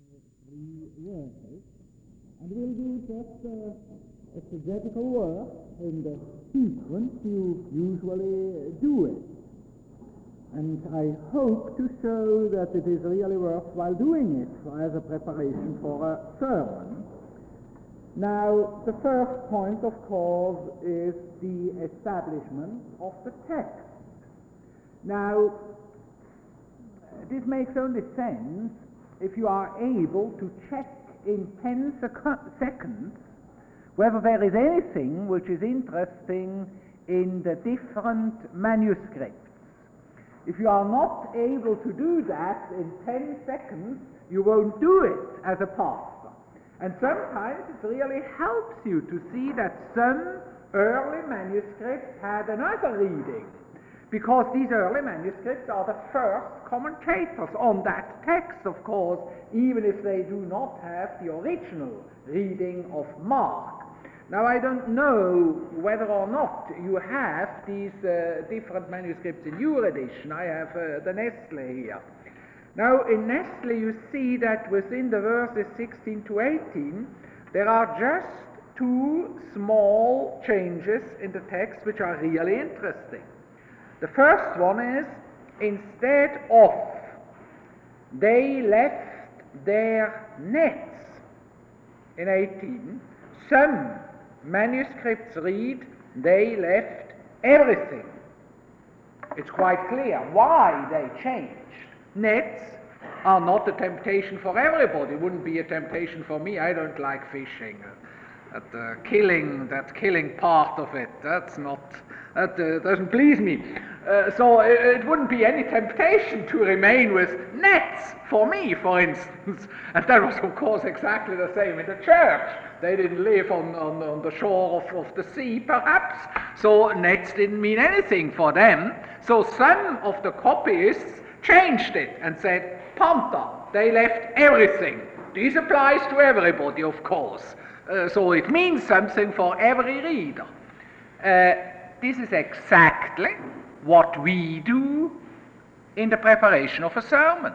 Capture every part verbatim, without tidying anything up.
three verses, and we'll do just uh, exegetical work in the sequence you usually do it. And I hope to show that it is really worthwhile doing it as a preparation for a sermon. Now, the first point, of course, is the establishment of the text. Now, this makes only sense if you are able to check in ten sec- seconds whether there is anything which is interesting in the different manuscripts. If you are not able to do that in ten seconds, you won't do it as a pastor. And sometimes it really helps you to see that some early manuscripts had another reading, because these early manuscripts are the first commentators on that text, of course, even if they do not have the original reading of Mark. Now, I don't know whether or not you have these uh, different manuscripts in your edition. I have uh, the Nestle here. Now, in Nestle, you see that within the verses sixteen to eighteen, there are just two small changes in the text which are really interesting. The first one is, instead of they left their nets in eighteen, some manuscripts read, they left everything. It's quite clear why they changed. Nets are not a temptation for everybody. It wouldn't be a temptation for me. I don't like fishing. That uh, killing, that killing part of it, that's not, that uh, doesn't please me. Uh, so it, it wouldn't be any temptation to remain with nets for me, for instance. And that was, of course, exactly the same in the church. They didn't live on, on, on the shore of, of the sea, perhaps, so nets didn't mean anything for them. So some of the copyists changed it and said, Panta, they left everything. This applies to everybody, of course. Uh, so it means something for every reader. Uh, this is exactly what we do in the preparation of a sermon.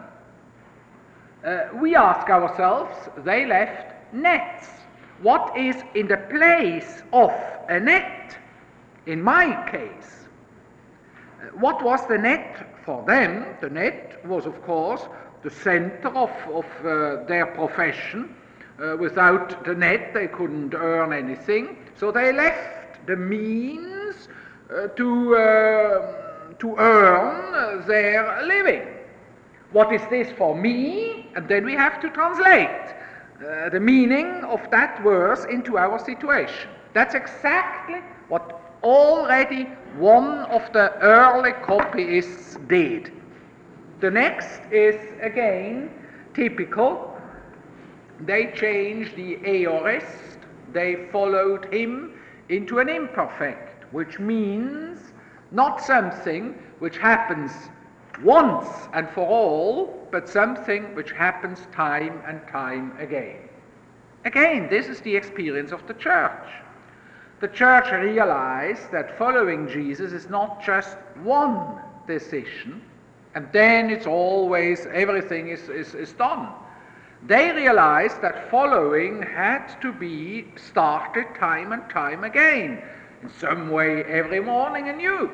Uh, we ask ourselves, they left nets. What is in the place of a net? In my case, uh, what was the net for them? The net was, of course, the center of, of uh, their profession. Uh, without the net, they couldn't earn anything. So they left the means uh, to, uh, to earn uh, their living. What is this for me? And then we have to translate uh, the meaning of that verse into our situation. That's exactly what already one of the early copyists did. The next is, again, typical. They changed the aorist, they followed him into an imperfect, which means not something which happens once and for all, but something which happens time and time again. Again, this is the experience of the church. The church realized that following Jesus is not just one decision, and then it's always, everything is, is, is done. They realized that following had to be started time and time again, in some way every morning anew.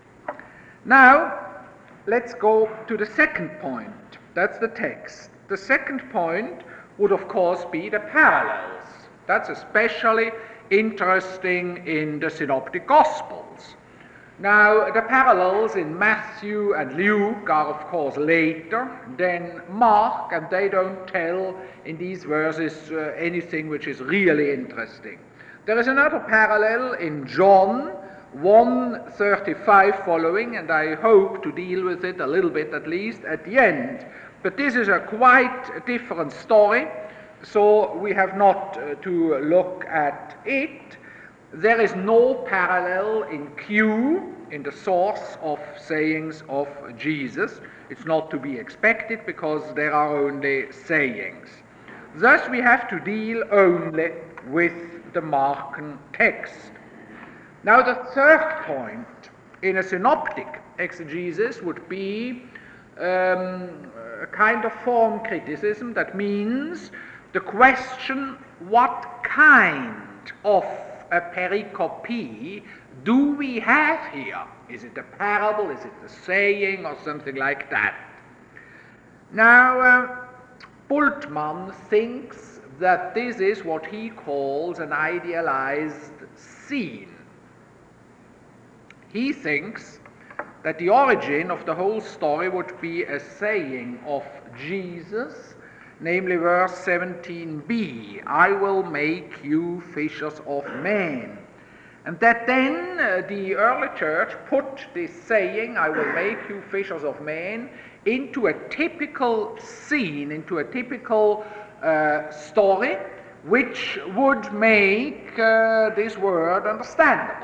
Now, let's go to the second point. That's the text. The second point would, of course, be the parallels. That's especially interesting in the Synoptic Gospels. Now, the parallels in Matthew and Luke are, of course, later than Mark, and they don't tell in these verses uh, anything which is really interesting. There is another parallel in John one thirty-five following, and I hope to deal with it a little bit at least at the end. But this is a quite different story, so we have not uh, to look at it. There is no parallel in Q, in the source of sayings of Jesus. It's not to be expected because there are only sayings. Thus we have to deal only with the Markan text. Now the third point in a synoptic exegesis would be um, a kind of form criticism. That means the question, what kind of a pericope do we have here? Is it a parable? Is it a saying or something like that? Now, uh, Bultmann thinks that this is what he calls an idealized scene. He thinks that the origin of the whole story would be a saying of Jesus, namely verse seventeen b, I will make you fishers of men. And that then uh, the early church put this saying, I will make you fishers of men, into a typical scene, into a typical uh, story, which would make uh, this word understandable.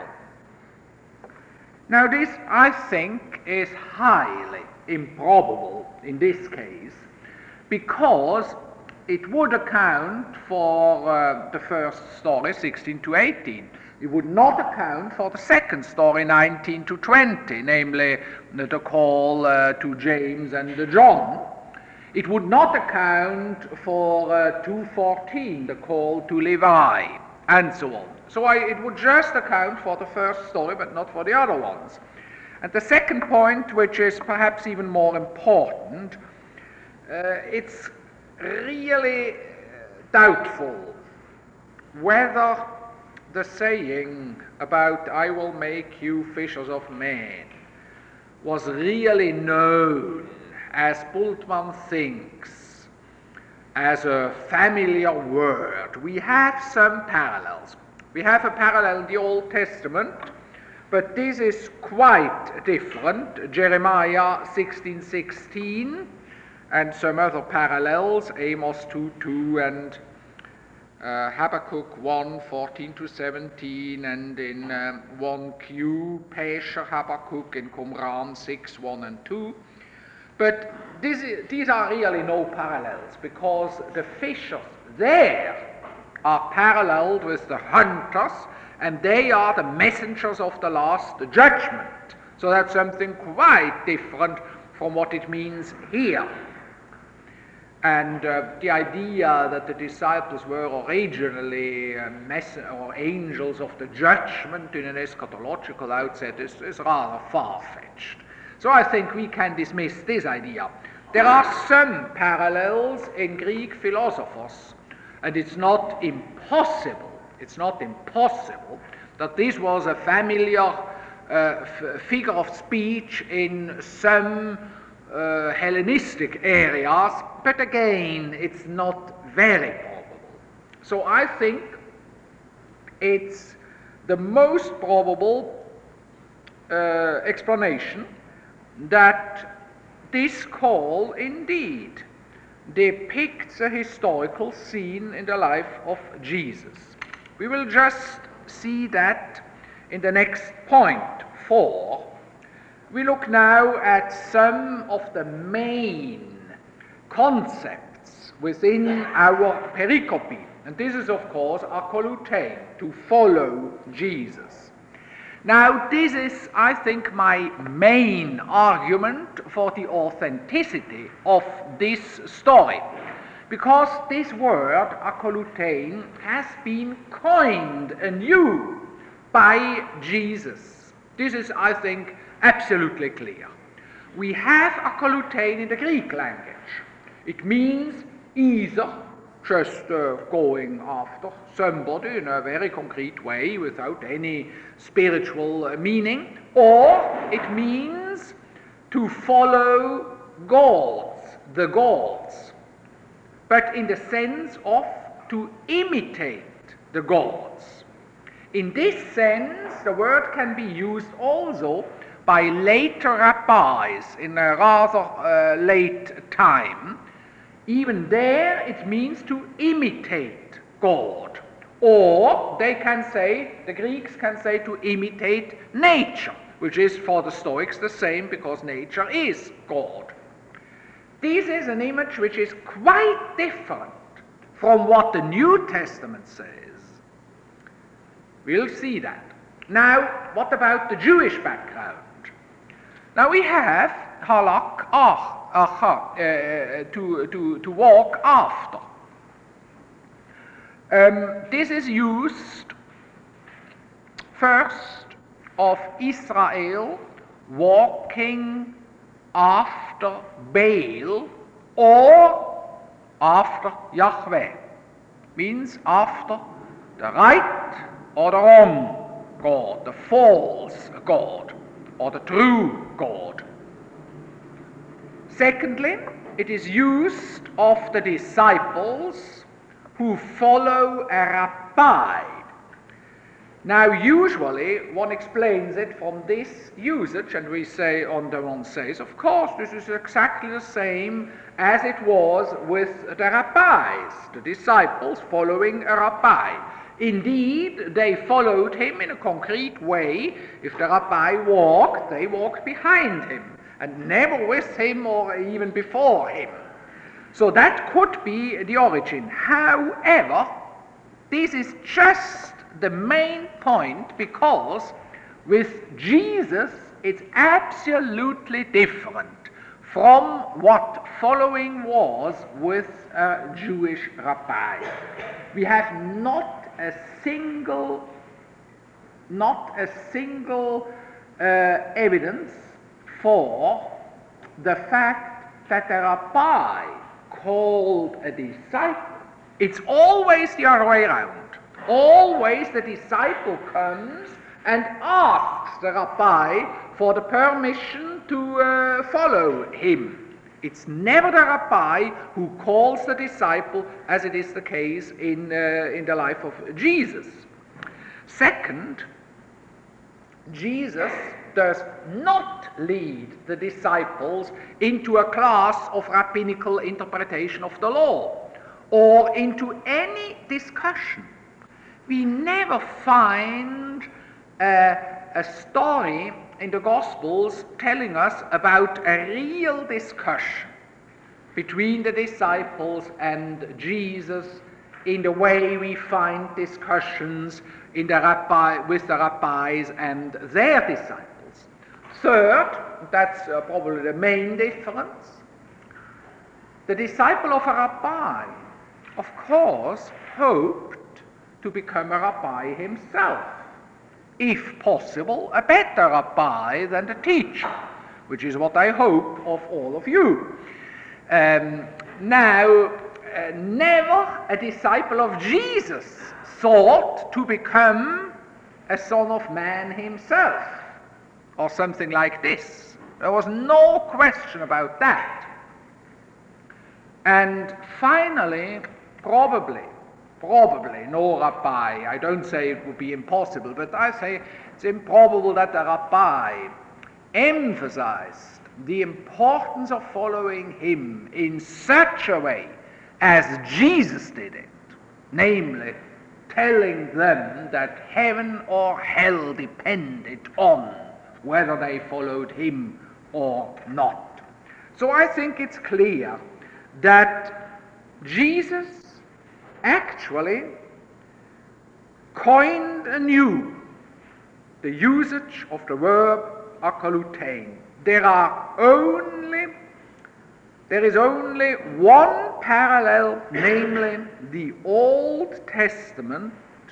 Now this, I think, is highly improbable in this case, because it would account for uh, the first story, sixteen to eighteen. It would not account for the second story, nineteen to twenty, namely the call uh, to James and John. It would not account for uh, two fourteen, the call to Levi, and so on. So I, it would just account for the first story, but not for the other ones. And the second point, which is perhaps even more important, uh, it's really doubtful whether the saying about I will make you fishers of men was really known, as Bultmann thinks, as a familiar word. We have some parallels. We have a parallel in the Old Testament, but this is quite different. Jeremiah sixteen sixteen, and some other parallels, Amos two two and uh, Habakkuk one fourteen to seventeen, and in um, one Q, Pesher Habakkuk, in Qumran six one and two. But this is, these are really no parallels, because the fishers there are paralleled with the hunters, and they are the messengers of the last judgment. So that's something quite different from what it means here. And uh, the idea that the disciples were originally uh, mess- or angels of the judgment in an eschatological outset is, is rather far-fetched. So I think we can dismiss this idea. There are some parallels in Greek philosophers, and it's not impossible, it's not impossible that this was a familiar uh, f- figure of speech in some uh, Hellenistic areas, but again, it's not very probable. So I think it's the most probable uh, explanation that this call indeed depicts a historical scene in the life of Jesus. We will just see that in the next point, four. We look now at some of the main concepts within our pericope, and this is of course akolutein, to follow Jesus. Now this is, I think, my main argument for the authenticity of this story, because this word akolutein has been coined anew by Jesus. This is, I think, absolutely clear. We have akolutein in the Greek language. It means either just uh, going after somebody in a very concrete way without any spiritual uh, meaning, or it means to follow gods, the gods, but in the sense of to imitate the gods. In this sense, the word can be used also by later rabbis in a rather uh, late time. Even there, it means to imitate God. Or they can say, the Greeks can say, to imitate nature, which is for the Stoics the same, because nature is God. This is an image which is quite different from what the New Testament says. We'll see that. Now, what about the Jewish background? Now we have halak acht. aha, uh, to, to, to walk after. Um, this is used first of Israel walking after Baal or after Yahweh. Means after the right or the wrong God, the false God or the true God. Secondly, it is used of the disciples who follow a rabbi. Now, usually one explains it from this usage, and we say, on the one says, of course, this is exactly the same as it was with the rabbis, the disciples following a rabbi. Indeed, they followed him in a concrete way. If the rabbi walked, they walked behind him, and never with him or even before him. So that could be the origin. However, this is just the main point, because with Jesus it's absolutely different from what following was with a Jewish rabbi. We have not a single, not a single uh, evidence for the fact that the rabbi called a disciple. It's always the other way around. Always the disciple comes and asks the rabbi for the permission to uh, follow him. It's never the rabbi who calls the disciple, as it is the case in, uh, in the life of Jesus. Second, Jesus does not lead the disciples into a class of rabbinical interpretation of the law or into any discussion. We never find uh, a story in the Gospels telling us about a real discussion between the disciples and Jesus in the way we find discussions in the rabbi, with the rabbis and their disciples. Third, that's uh, probably the main difference, the disciple of a rabbi, of course, hoped to become a rabbi himself, if possible, a better rabbi than the teacher, which is what I hope of all of you. Um, now, uh, never a disciple of Jesus thought to become a son of man himself, or something like this. There was no question about that. And finally, probably, Probably no rabbi. I don't say it would be impossible, but I say it's improbable that the rabbi emphasized the importance of following him in such a way as Jesus did it, namely telling them that heaven or hell depended on whether they followed him or not. So I think it's clear that Jesus actually coined anew the usage of the verb akalutein. There are only, there is only one parallel, namely the Old Testament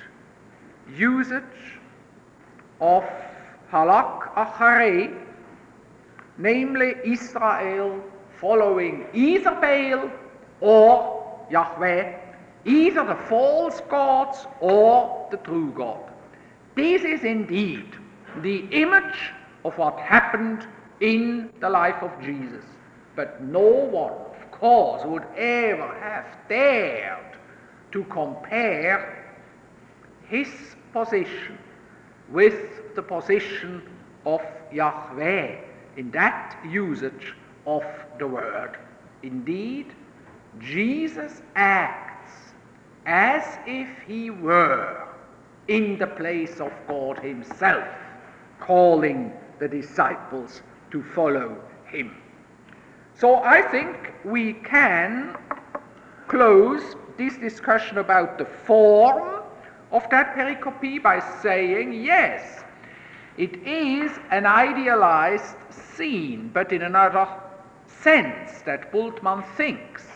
usage of halak acharei, namely Israel following either Baal or Yahweh, either the false gods or the true God. This is indeed the image of what happened in the life of Jesus. But no one, of course, would ever have dared to compare his position with the position of Yahweh in that usage of the word. Indeed, Jesus acts as if he were in the place of God himself, calling the disciples to follow him. So I think we can close this discussion about the form of that pericope by saying, yes, it is an idealized scene, but in another sense that Bultmann thinks.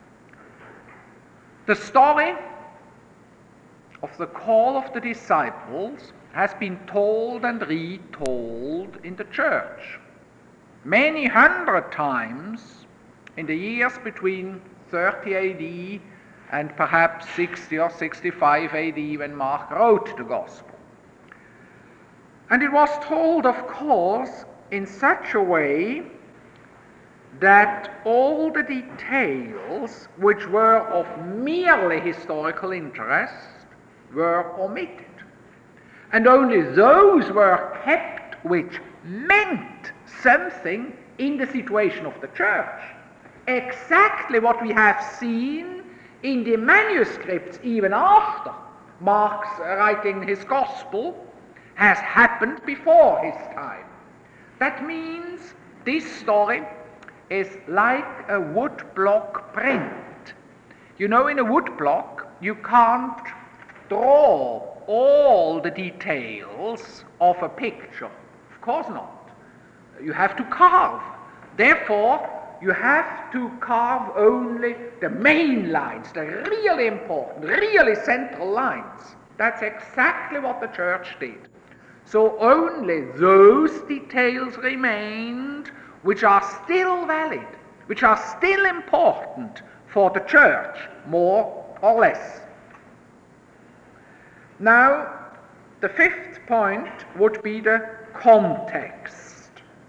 The story of the call of the disciples has been told and retold in the church many hundred times in the years between thirty A D and perhaps sixty or sixty-five A D when Mark wrote the Gospel. And it was told, of course, in such a way that all the details which were of merely historical interest were omitted, and only those were kept which meant something in the situation of the church. Exactly what we have seen in the manuscripts even after Mark's writing his Gospel has happened before his time. That means this story is like a woodblock print. You know, in a woodblock you can't draw all the details of a picture. Of course not. You have to carve. Therefore, you have to carve only the main lines, the really important, really central lines. That's exactly what the church did. So only those details remained which are still valid, which are still important for the church, more or less. Now, the fifth point would be the context.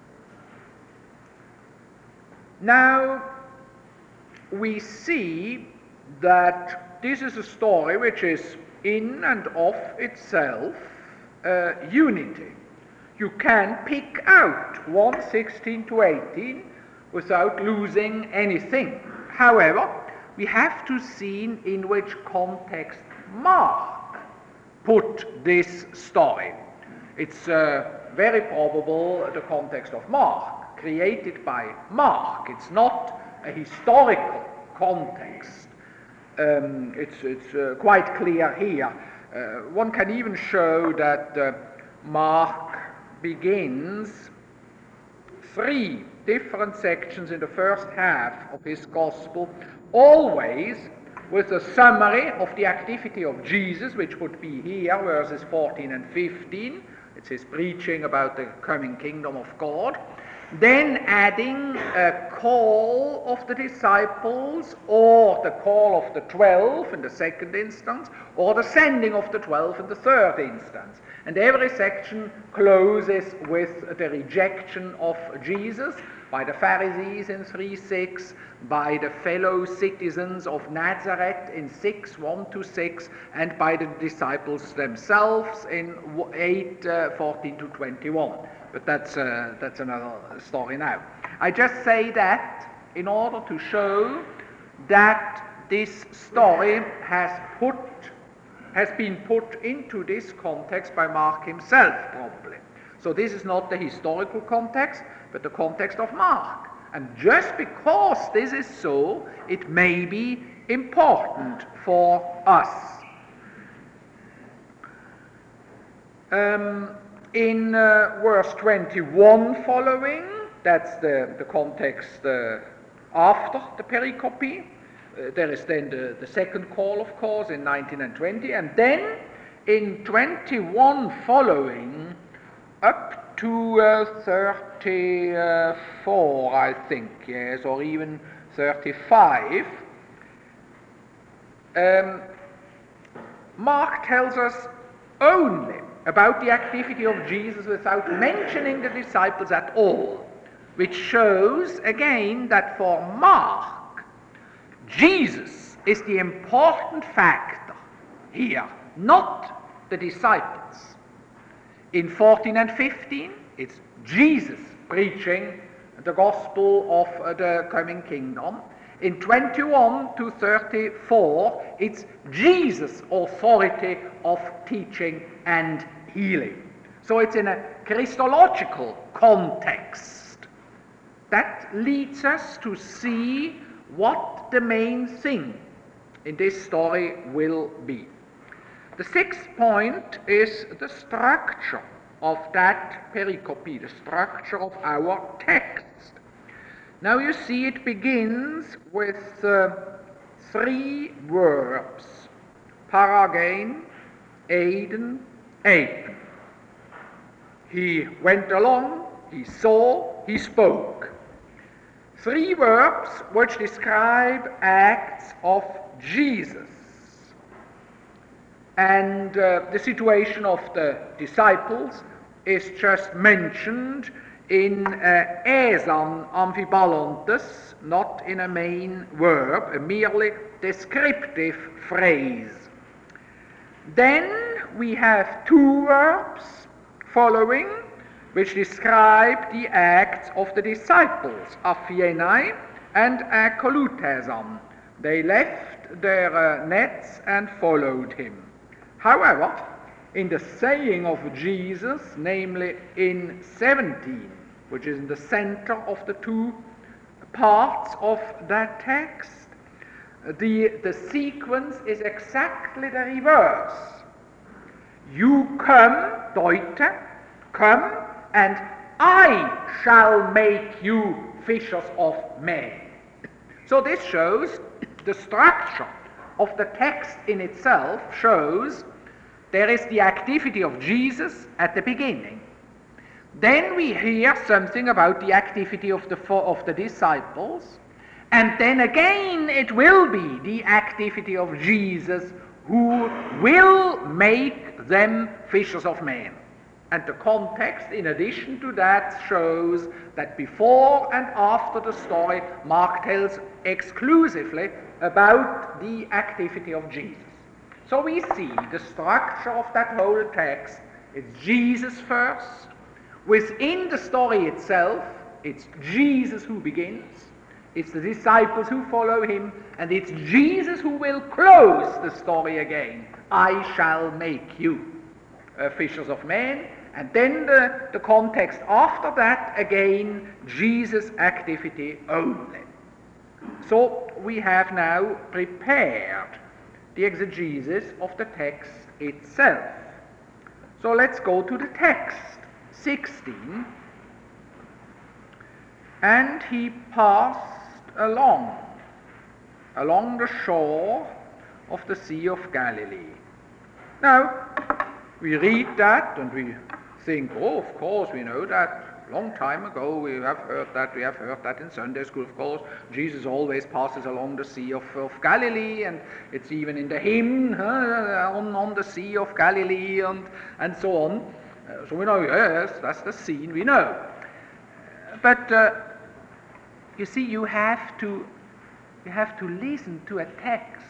Now, we see that this is a story which is in and of itself uh, unity. You can pick out one sixteen to eighteen without losing anything. However, we have to see in which context Mark put this story. It's uh, very probable the context of Mark, created by Mark. It's not a historical context. Um, it's it's uh, quite clear here. Uh, one can even show that uh, Mark begins three different sections in the first half of his Gospel, always with a summary of the activity of Jesus, which would be here, verses fourteen and fifteen. It's his preaching about the coming kingdom of God. Then adding a call of the disciples, or the call of the twelve in the second instance, or the sending of the twelve in the third instance. And every section closes with the rejection of Jesus by the Pharisees in three six, by the fellow citizens of Nazareth in six one to six, and by the disciples themselves in eight fourteen to twenty-one. But that's, uh, that's another story now. I just say that in order to show that this story has put has been put into this context by Mark himself, probably. So this is not the historical context, but the context of Mark. And just because this is so, it may be important for us. Um, in uh, verse twenty-one following, that's the, the context uh, after the pericope. Uh, there is then the, the second call, of course, in nineteen and twenty, and then in twenty-one following, up to uh, thirty-four, I think, yes, or even thirty-five, um, Mark tells us only about the activity of Jesus without mentioning the disciples at all, which shows again that for Mark, Jesus is the important factor here, not the disciples. In fourteen and fifteen, it's Jesus preaching the gospel of uh, the coming kingdom. In twenty-one to thirty-four, it's Jesus' authority of teaching and healing. So it's in a Christological context. That leads us to see what the main thing in this story will be. The sixth point is the structure of that pericope, the structure of our text. Now you see it begins with uh, three verbs: paragain, eiden, apen. He went along, he saw, he spoke. Three verbs which describe acts of Jesus. And uh, the situation of the disciples is just mentioned in uh, esan amphibalantes, not in a main verb, a merely descriptive phrase. Then we have two verbs following, which describe the acts of the disciples, aphienai and akolutesan. They left their uh, nets and followed him. However, in the saying of Jesus, namely in seventeen, which is in the center of the two parts of that text, the, the sequence is exactly the reverse. You come, Deute, come, and I shall make you fishers of men. So this shows the structure of the text in itself shows there is the activity of Jesus at the beginning. Then we hear something about the activity of the, of the disciples, and then again it will be the activity of Jesus who will make them fishers of men. And the context, in addition to that, shows that before and after the story, Mark tells exclusively about the activity of Jesus. So we see the structure of that whole text. It's Jesus first. Within the story itself, it's Jesus who begins. It's the disciples who follow him, and it's Jesus who will close the story again. I shall make you uh, fishers of men. And then the, the context after that, again, Jesus' activity only. So we have now prepared the exegesis of the text itself. So let's go to the text, sixteen. And he passed along, along the shore of the Sea of Galilee. Now, we read that and we think, oh, of course, we know that. Long time ago, we have heard that. We have heard that in Sunday school, of course. Jesus always passes along the Sea of, of Galilee, and it's even in the hymn, huh, on, on the Sea of Galilee, and, and so on. Uh, so we know, yes, that's the scene, we know. But uh, you see, you have to you have to listen to a text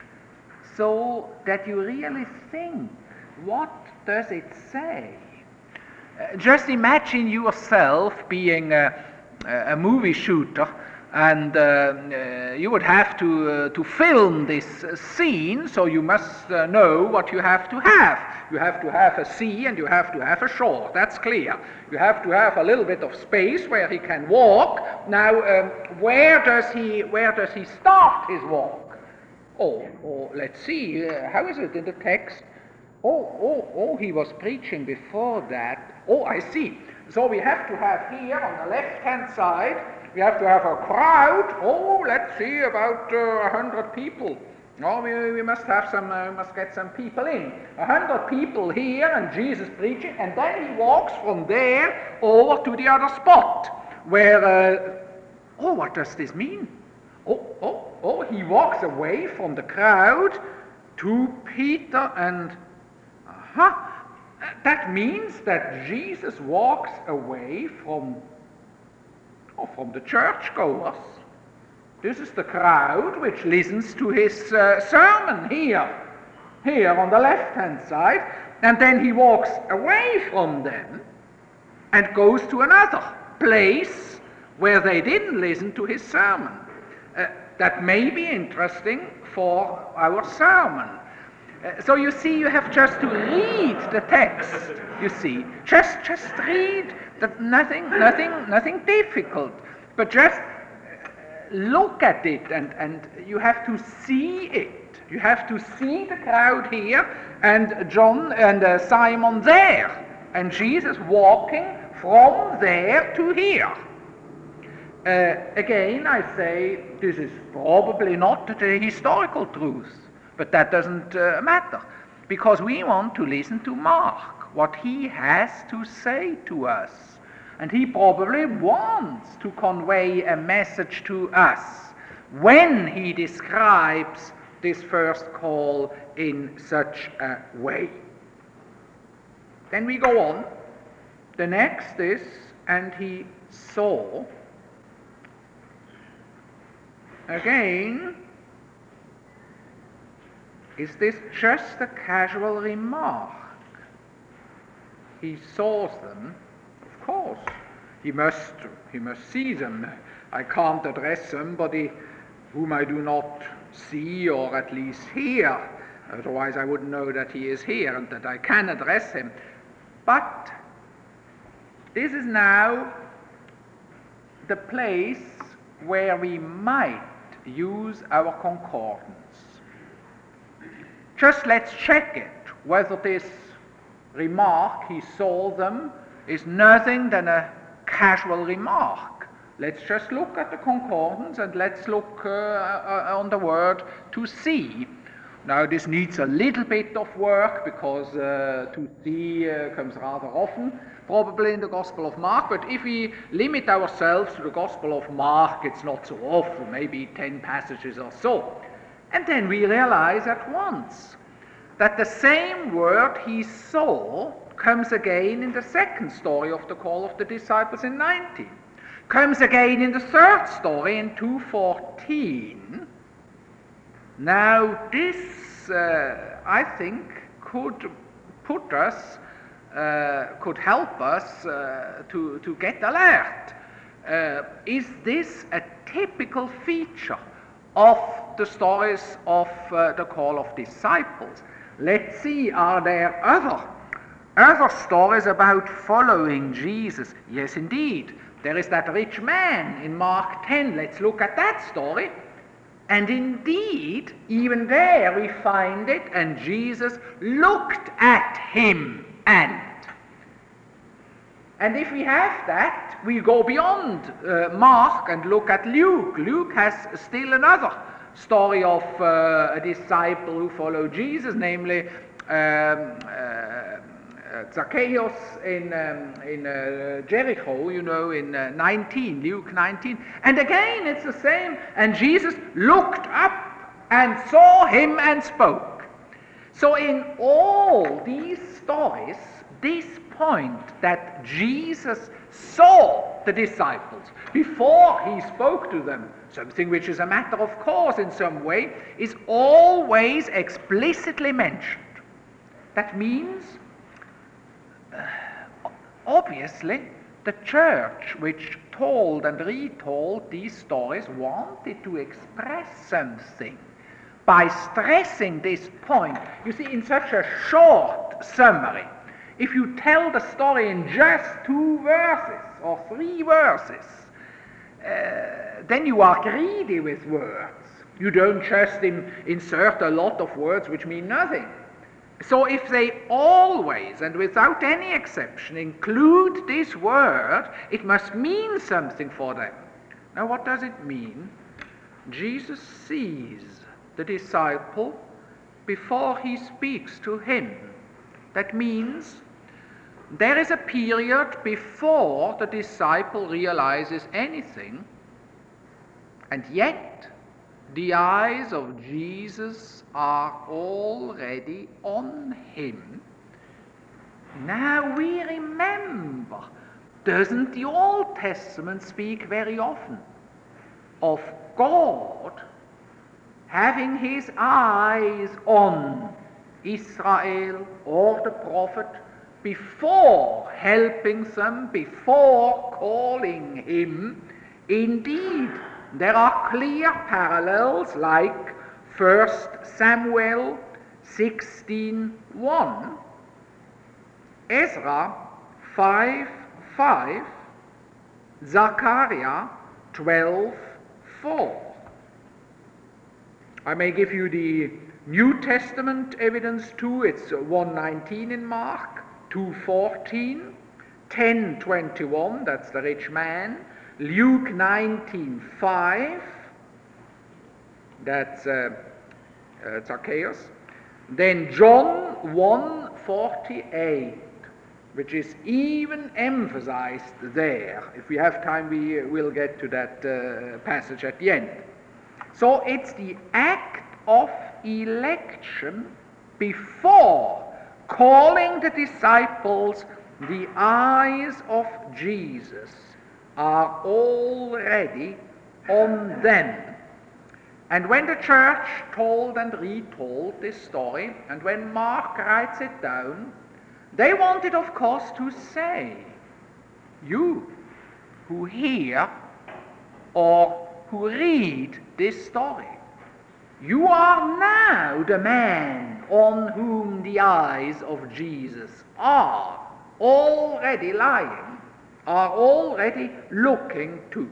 so that you really think, what does it say? Uh, just imagine yourself being a, a movie shooter, and uh, uh, you would have to uh, to film this uh, scene, so you must uh, know what you have to have. You have to have a sea and you have to have a shore, that's clear. You have to have a little bit of space where he can walk. Now, um, where does he where does he start his walk? Oh, oh let's see, uh, how is it in the text? Oh, oh, oh, he was preaching before that. Oh, I see. So we have to have here on the left-hand side, we have to have a crowd. Oh, let's see, about a uh, hundred people. Oh, we, we must have some, uh, we must get some people in. A hundred people here, and Jesus preaching, and then he walks from there over to the other spot, where, uh, oh, what does this mean? Oh, oh, oh, he walks away from the crowd to Peter and, aha, that means that Jesus walks away from, oh, from the churchgoers. This is the crowd which listens to his uh, sermon here, here on the left-hand side, and then he walks away from them and goes to another place where they didn't listen to his sermon. Uh, that may be interesting for our sermon. Uh, so you see, you have just to read the text, you see. Just just read, that nothing, nothing, nothing difficult, but just look at it, and, and you have to see it. You have to see the crowd here, and John and uh, Simon there, and Jesus walking from there to here. Uh, again, I say this is probably not the historical truth, but that doesn't uh, matter, because we want to listen to Mark, what he has to say to us. And he probably wants to convey a message to us when he describes this first call in such a way. Then we go on. The next is, and he saw. Again, is this just a casual remark? He saw them, of course. He must, he must see them. I can't address somebody whom I do not see or at least hear. Otherwise I wouldn't know that he is here and that I can address him. But this is now the place where we might use our concordance. Just let's check it, whether this remark, he saw them, is nothing than a casual remark. Let's just look at the concordance and let's look uh, uh, on the word to see. Now this needs a little bit of work because uh, to see uh, comes rather often, probably in the Gospel of Mark, but if we limit ourselves to the Gospel of Mark, it's not so often, maybe ten passages or so. And then we realize at once that the same word he saw comes again in the second story of the call of the disciples in nineteen, comes again in the third story in two fourteen. Now this, uh, I think, could put us, uh, could help us uh, to, to get alert. Uh, is this a typical feature of the stories of uh, the call of disciples? Let's see, are there other, other stories about following Jesus? Yes, indeed. There is that rich man in Mark ten. Let's look at that story. And indeed, even there we find it, and Jesus looked at him and. And if we have that, we go beyond uh, Mark and look at Luke. Luke has still another story of uh, a disciple who followed Jesus, namely um, uh, Zacchaeus in, um, in uh, Jericho, you know, in uh, nineteen, Luke nineteen. And again, it's the same. And Jesus looked up and saw him and spoke. So in all these stories, this point that Jesus saw the disciples before he spoke to them, something which is a matter of course in some way, is always explicitly mentioned. That means, uh, obviously, the church which told and retold these stories wanted to express something by stressing this point. You see, in such a short summary, if you tell the story in just two verses or three verses, uh, then you are greedy with words. You don't just in, insert a lot of words which mean nothing. So if they always and without any exception include this word, it must mean something for them. Now what does it mean? Jesus sees the disciple before he speaks to him. That means there is a period before the disciple realizes anything, and yet the eyes of Jesus are already on him. Now we remember, doesn't the Old Testament speak very often of God having his eyes on Israel or the prophet before helping them, before calling him? Indeed, there are clear parallels like First Samuel sixteen one, Ezra five five, Zechariah twelve four. I may give you the New Testament evidence too. It's one nineteen in Mark, two fourteen, ten twenty-one, that's the rich man, Luke nineteen five, that's uh, uh, Zacchaeus. Then John one forty-eight, which is even emphasized there. If we have time, we will get to that uh, passage at the end. So it's the act of election before calling the disciples. The eyes of Jesus are already on them. And when the church told and retold this story, and when Mark writes it down, they wanted, of course, to say, you who hear or who read this story, you are now the man on whom the eyes of Jesus are already lying, are already looking to.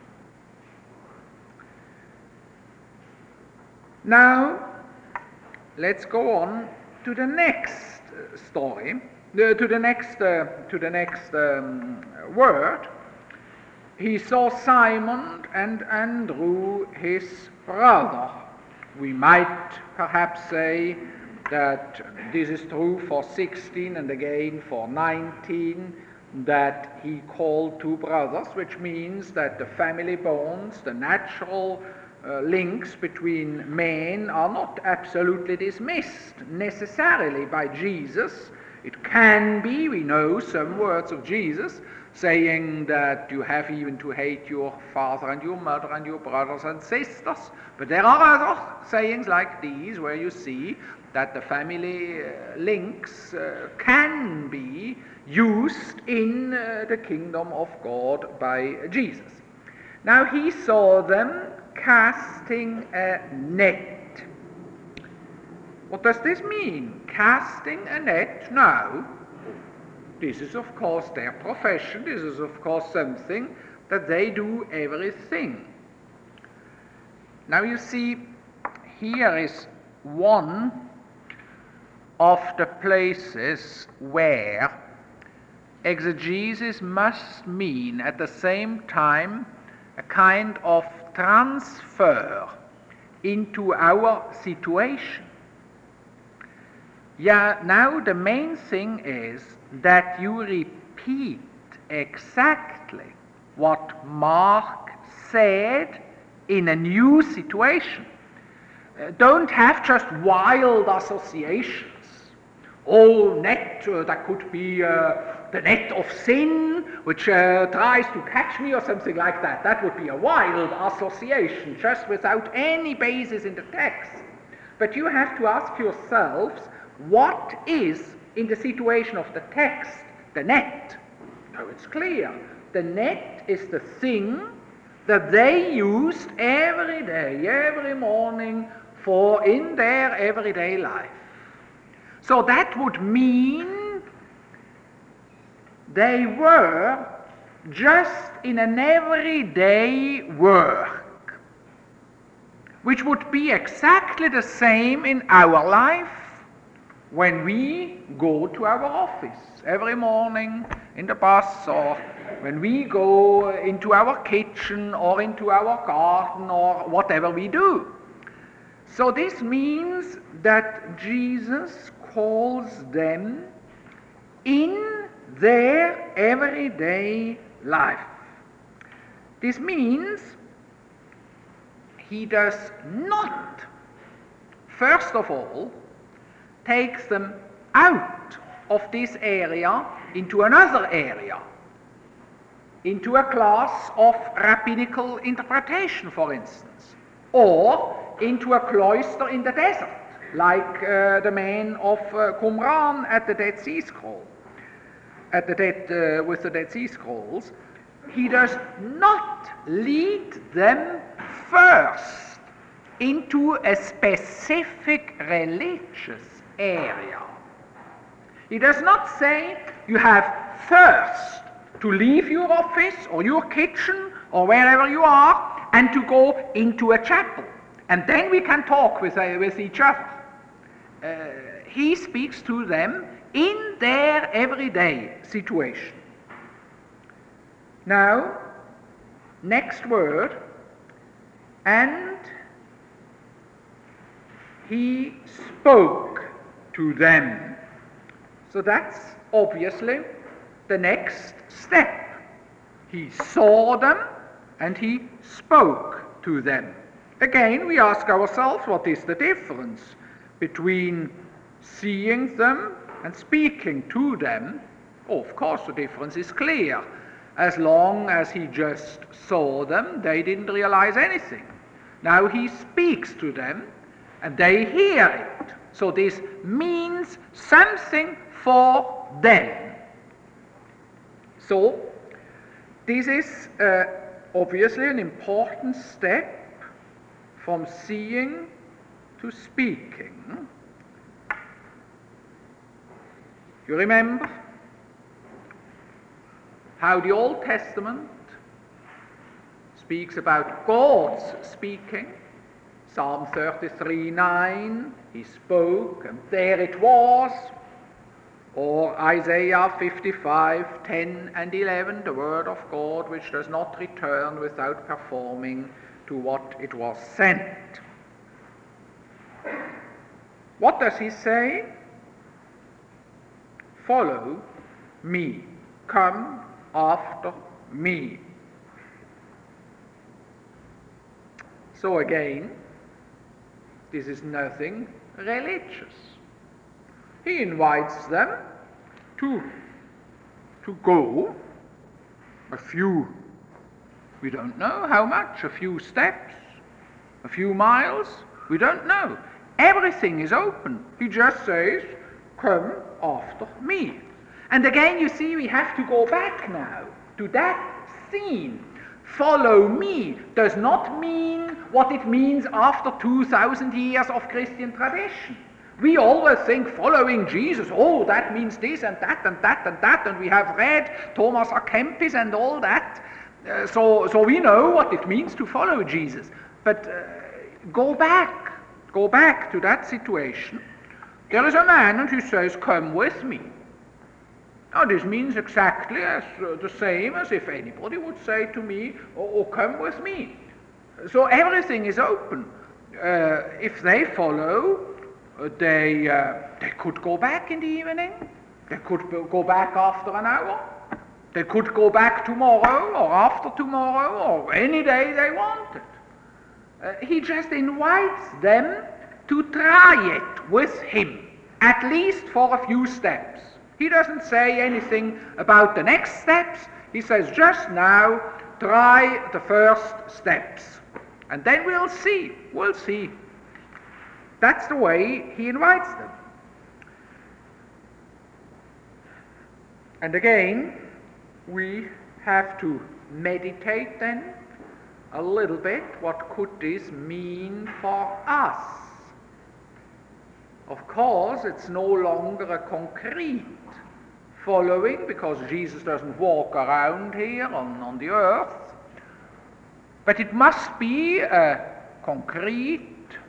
Now, let's go on to the next uh, story, uh, to the next, uh, to the next um, word. He saw Simon and Andrew, his brother. We might perhaps say that this is true for sixteen and again for nineteen, that he called two brothers, which means that the family bonds, the natural uh, links between men are not absolutely dismissed necessarily by Jesus. It can be, we know some words of Jesus saying that you have even to hate your father and your mother and your brothers and sisters. But there are other sayings like these where you see that the family uh, links uh, can be used in uh, the kingdom of God by Jesus. Now he saw them casting a net. What does this mean? Casting a net? Now, this is of course their profession. This is of course something that they do everything. Now you see, here is one of the places where exegesis must mean at the same time a kind of transfer into our situation. Yeah, now the main thing is that you repeat exactly what Mark said in a new situation. Uh, don't have just wild associations. Oh, net, uh, that could be uh, the net of sin, which uh, tries to catch me or something like that. That would be a wild association, just without any basis in the text. But you have to ask yourselves, what is, in the situation of the text, the net? Now it's clear. The net is the thing that they used every day, every morning, for in their everyday life. So that would mean they were just in an everyday work, which would be exactly the same in our life when we go to our office every morning in the bus, or when we go into our kitchen or into our garden or whatever we do. So this means that Jesus calls them in their everyday life. This means he does not, first of all, takes them out of this area into another area, into a class of rabbinical interpretation, for instance, or into a cloister in the desert, like uh, the men of uh, Qumran at the Dead Sea Scroll, at the Dead uh, with the Dead Sea Scrolls. He does not lead them first into a specific religious area. He does not say you have first to leave your office or your kitchen or wherever you are and to go into a chapel, and then we can talk with, uh, with each other. Uh, he speaks to them in their everyday situation. Now, next word, and he spoke to them. So that's obviously the next step. He saw them and he spoke to them. Again, we ask ourselves, what is the difference between seeing them and speaking to them? Oh, of course, the difference is clear. As long as he just saw them, they didn't realize anything. Now he speaks to them and they hear it. So this means something for them. So this is uh, obviously an important step from seeing to speaking. You remember how the Old Testament speaks about God's speaking. Psalm thirty-three nine, he spoke and there it was. Or Isaiah fifty-five ten and eleven, the word of God which does not return without performing to what it was sent. What does he say? Follow me, come after me. So again, this is nothing religious. He invites them to, to go a few, we don't know how much, a few steps, a few miles, we don't know. Everything is open. He just says, come after me. And again, you see, we have to go back now to that scene. Follow me does not mean what it means after two thousand years of Christian tradition. We always think following Jesus, oh, that means this and that and that and that, and we have read Thomas à Kempis and all that, uh, so, so we know what it means to follow Jesus. But uh, go back, go back to that situation. There is a man and he says, come with me. Now this means exactly as uh, the same as if anybody would say to me, oh, oh come with me. So everything is open. Uh, if they follow, Uh, they, uh, they could go back in the evening, they could go back after an hour, they could go back tomorrow or after tomorrow or any day they wanted. Uh, he just invites them to try it with him, at least for a few steps. He doesn't say anything about the next steps, he says just now try the first steps, and then we'll see, we'll see. That's the way he invites them. And again, we have to meditate then a little bit, what could this mean for us? Of course, it's no longer a concrete following, because Jesus doesn't walk around here on, on the earth, but it must be a concrete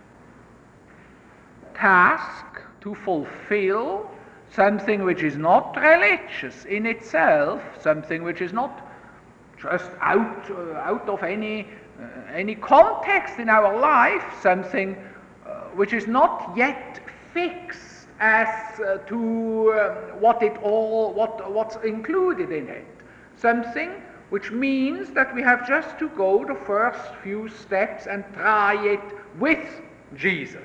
task to fulfill, something which is not religious in itself, something which is not just out uh, out of any uh, any context in our life, something uh, which is not yet fixed as uh, to uh, what it all what what's included in it, something which means that we have just to go the first few steps and try it with Jesus.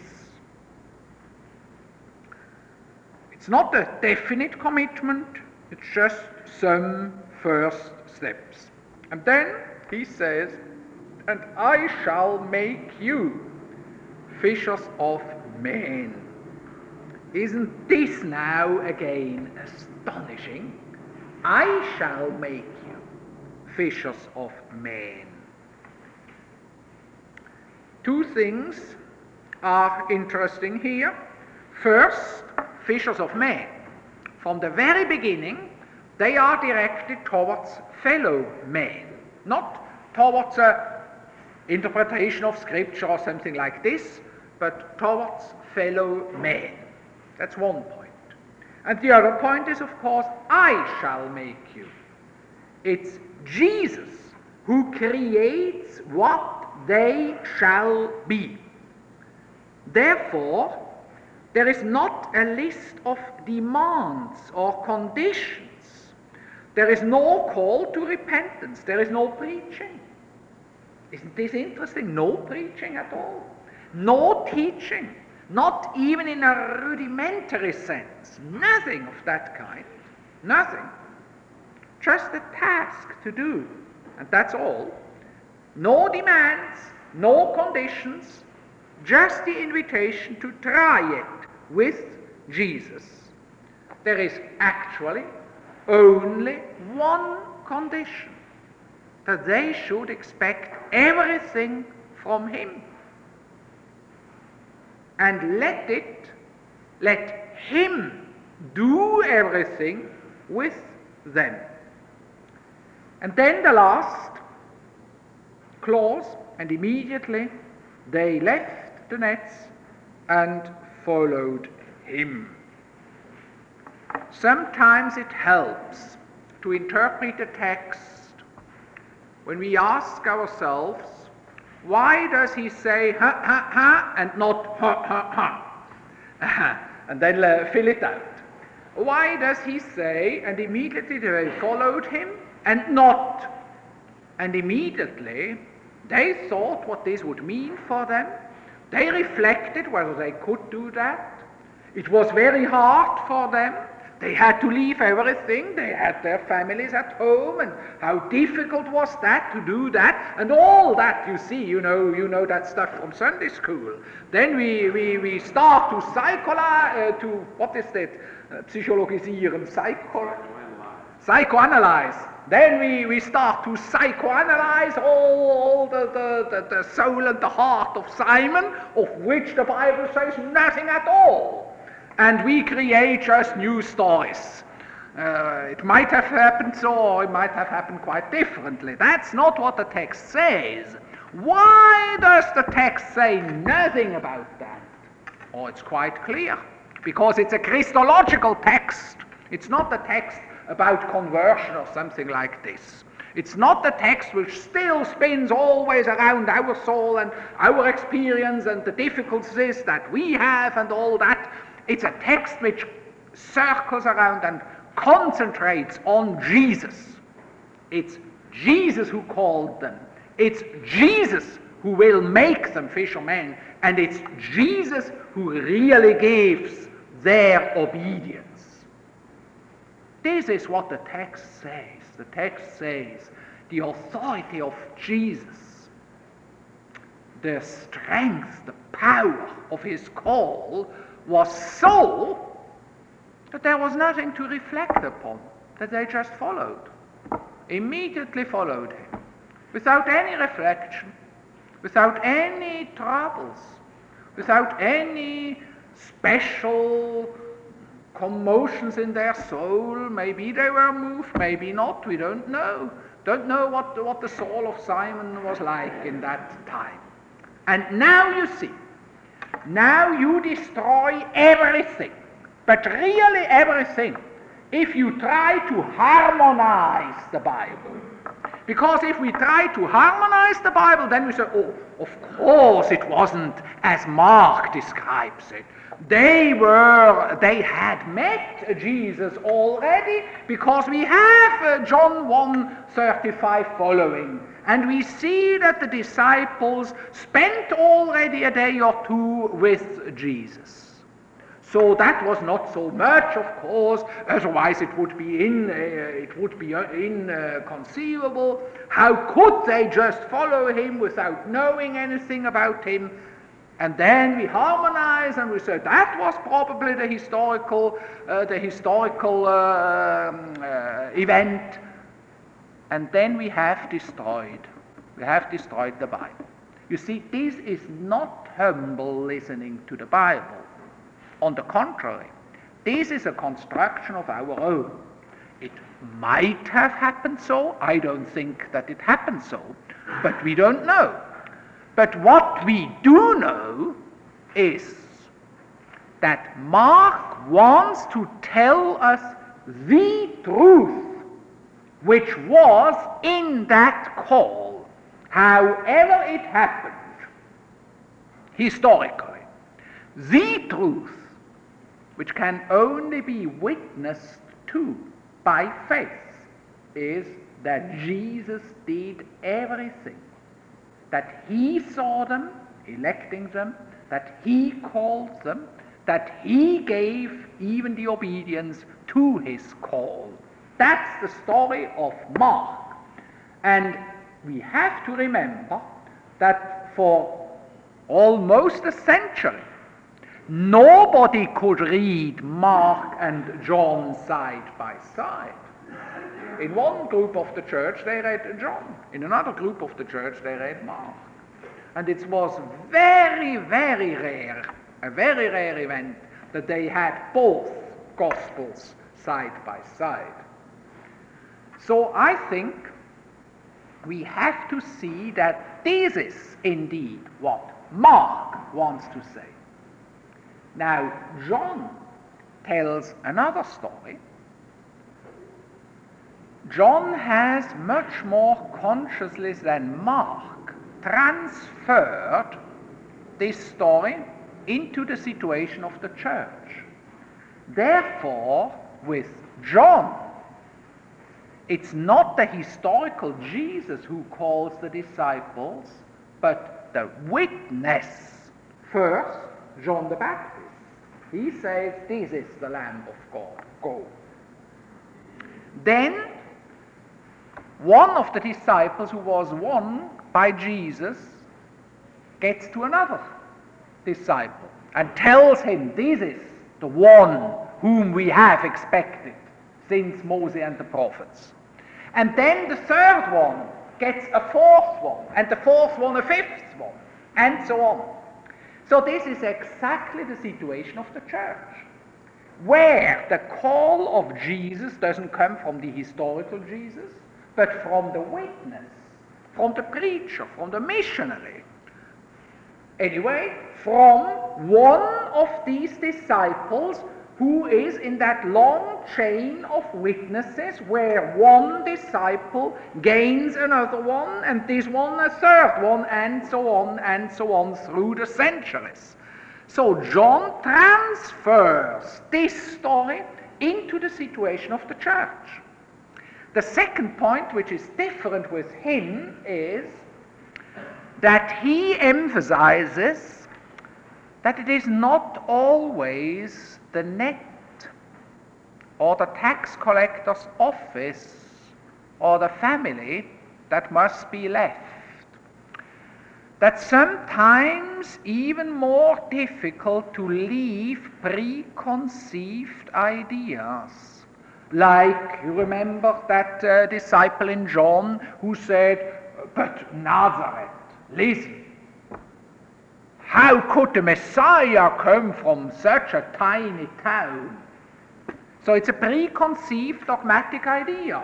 It's not a definite commitment, it's just some first steps. And then he says, and I shall make you fishers of men. Isn't this now again astonishing? I shall make you fishers of men. Two things are interesting here. First, fishers of men. From the very beginning, they are directed towards fellow men, not towards an interpretation of Scripture or something like this, but towards fellow men. That's one point. And the other point is, of course, I shall make you. It's Jesus who creates what they shall be. Therefore, there is not a list of demands or conditions. There is no call to repentance. There is no preaching. Isn't this interesting? No preaching at all. No teaching. Not even in a rudimentary sense. Nothing of that kind. Nothing. Just a task to do. And that's all. No demands, no conditions, just the invitation to try it with Jesus. There is actually only one condition, that they should expect everything from him. And let it, let him do everything with them. And then the last clause, and immediately they left the nets and followed him. Sometimes it helps to interpret a text when we ask ourselves, why does he say ha ha ha and not ha ha ha? And then uh, fill it out. Why does he say, and immediately they followed him, and not? And immediately they thought what this would mean for them. They reflected whether they could do that. It was very hard for them. They had to leave everything. They had their families at home, and how difficult was that to do that, and all that, you see, you know, you know that stuff from Sunday school. Then we, we, we start to psychola, uh, to, what is that, uh, psychologisieren, psycho, psychoanalyze. Then we, we start to psychoanalyze all, all the, the, the, the soul and the heart of Simon, of which the Bible says nothing at all. And we create just new stories. Uh, it might have happened so, or it might have happened quite differently. That's not what the text says. Why does the text say nothing about that? Oh, it's quite clear. Because it's a Christological text. It's not the text about conversion or something like this. It's not the text which still spins always around our soul and our experience and the difficulties that we have and all that. It's a text which circles around and concentrates on Jesus. It's Jesus who called them. It's Jesus who will make them fishermen. And it's Jesus who really gives their obedience. This is what the text says. The text says the authority of Jesus, the strength, the power of his call was so that there was nothing to reflect upon, that they just followed, immediately followed him, without any reflection, without any troubles, without any special commotions in their soul. Maybe they were moved, maybe not, we don't know. Don't know what, what the soul of Simon was like in that time. And now you see, now you destroy everything, but really everything, if you try to harmonize the Bible. Because if we try to harmonize the Bible, then we say, oh, of course it wasn't as Mark describes it. They were, they had met Jesus already, because we have uh, John one thirty-five following. And we see that the disciples spent already a day or two with Jesus. So that was not so much, of course, otherwise it would be in, uh, it would be inconceivable. How could they just follow him without knowing anything about him? And then we harmonize and we say that was probably the historical, uh, the historical uh, um, uh, event. And then we have destroyed, we have destroyed the Bible. You see, this is not humble listening to the Bible. On the contrary, this is a construction of our own. It might have happened so. I don't think that it happened so, but we don't know. But what we do know is that Mark wants to tell us the truth, which was in that call, however it happened, historically, the truth which can only be witnessed to by faith is that Jesus did everything, that he saw them, electing them, that he called them, that he gave even the obedience to his call. That's the story of Mark. And we have to remember that for almost a century, nobody could read Mark and John side by side. In one group of the church they read John, in another group of the church they read Mark. And it was very, very rare, a very rare event, that they had both Gospels side by side. So I think we have to see that this is indeed what Mark wants to say. Now, John tells another story. John has much more consciously than Mark transferred this story into the situation of the church. Therefore, with John, it's not the historical Jesus who calls the disciples, but the witness. First, John the Baptist. He says, "This is the Lamb of God, go." Then, one of the disciples who was won by Jesus gets to another disciple and tells him, "This is the one whom we have expected since Moses and the prophets." And then the third one gets a fourth one, and the fourth one a fifth one, and so on. So this is exactly the situation of the church, where the call of Jesus doesn't come from the historical Jesus, but from the witness, from the preacher, from the missionary. Anyway, from one of these disciples who is in that long chain of witnesses where one disciple gains another one, and this one a third one, and so on and so on through the centuries. So John transfers this story into the situation of the church. The second point, which is different with him, is that he emphasizes that it is not always the net or the tax collector's office or the family that must be left. That sometimes even more difficult to leave preconceived ideas. Like, you remember that uh, disciple in John who said, "But Nazareth, listen, how could the Messiah come from such a tiny town?" So it's a preconceived dogmatic idea.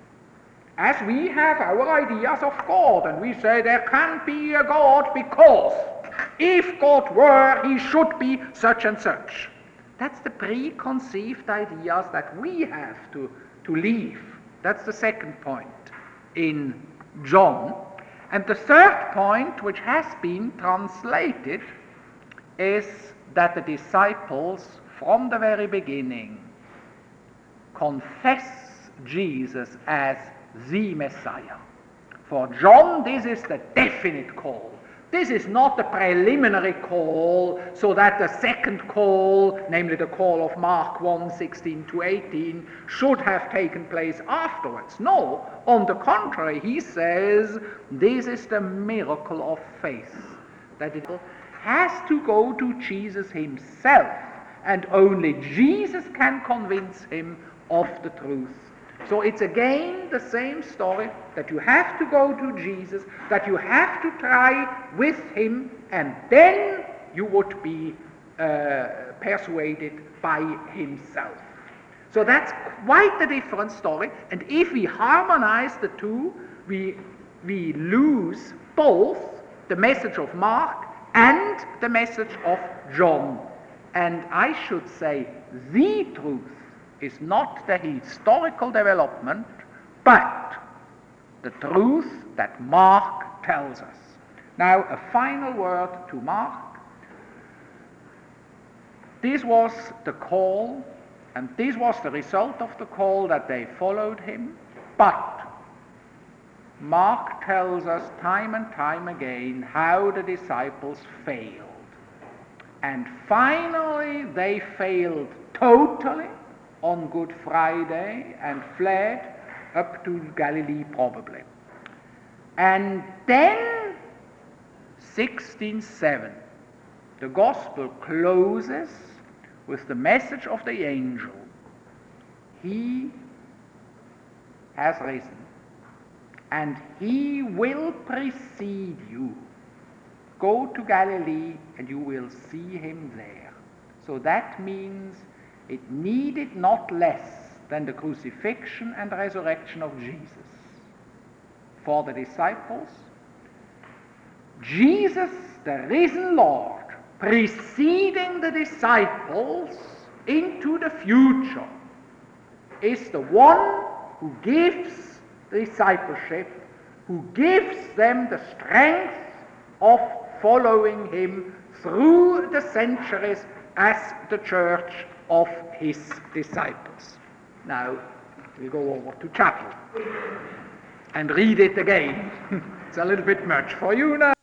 As we have our ideas of God, and we say there can't be a God because if God were, he should be such and such. That's the preconceived ideas that we have to, to leave. That's the second point in John. And the third point, which has been translated, is that the disciples from the very beginning confess Jesus as the Messiah. For John, this is the definite call. This is not the preliminary call, so that the second call, namely the call of Mark one, sixteen to eighteen, should have taken place afterwards. No, on the contrary, he says this is the miracle of faith, that it has to go to Jesus himself, and only Jesus can convince him of the truth. So it's again the same story, that you have to go to Jesus, that you have to try with him, and then you would be uh, persuaded by himself. So that's quite a different story, and if we harmonize the two, we, we lose both the message of Mark and the message of John. And I should say the truth is not the historical development but the truth that Mark tells us. Now, a final word to Mark. This was the call, and this was the result of the call, that they followed him, but Mark tells us time and time again how the disciples failed. And finally they failed totally on Good Friday and fled up to Galilee probably. And then, sixteen seven, the gospel closes with the message of the angel. He has risen, and he will precede you. Go to Galilee, and you will see him there. So that means it needed not less than the crucifixion and resurrection of Jesus for the disciples. Jesus, the risen Lord, preceding the disciples into the future, is the one who gives discipleship, who gives them the strength of following him through the centuries as the church of his disciples. Now, we go over to chapel and read it again. It's a little bit much for you now.